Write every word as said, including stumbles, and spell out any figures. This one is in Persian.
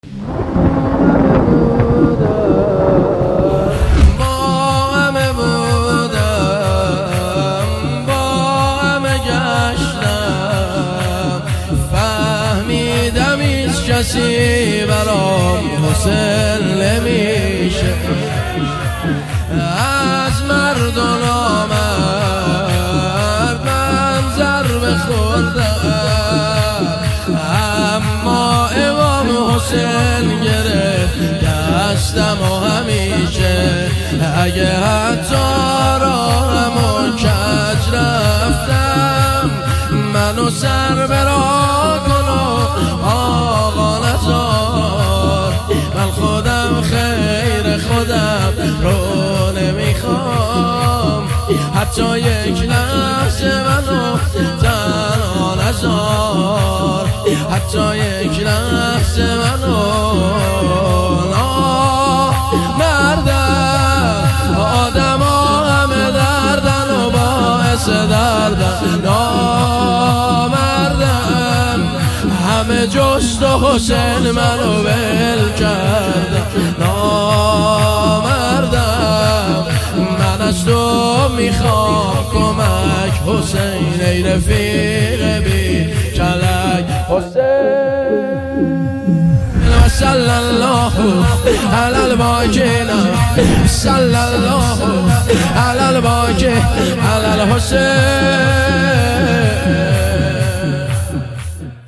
کسی برام حسین نمیشه، از مرد و نامرد من ضربه خوردم، اما امام حسین گرفت دستم و همیشه اگه حتی راهمو کج رفتم منو سر برا کن و آقا نزار، من خودم خیر خودم رو نمیخوام، حتی یک لحظه منو تنها نزار، حتی یک لحظه منو نامردم، آدم ها همه دردن و باعث دردن، نامردم همه جست و حسین منو ول کردم، نامردم من از تو میخوام کمک حسین ای رفیق بی کلک حسین. صلی الله علی الباقین صلی الله علی الباقین علی الحسین.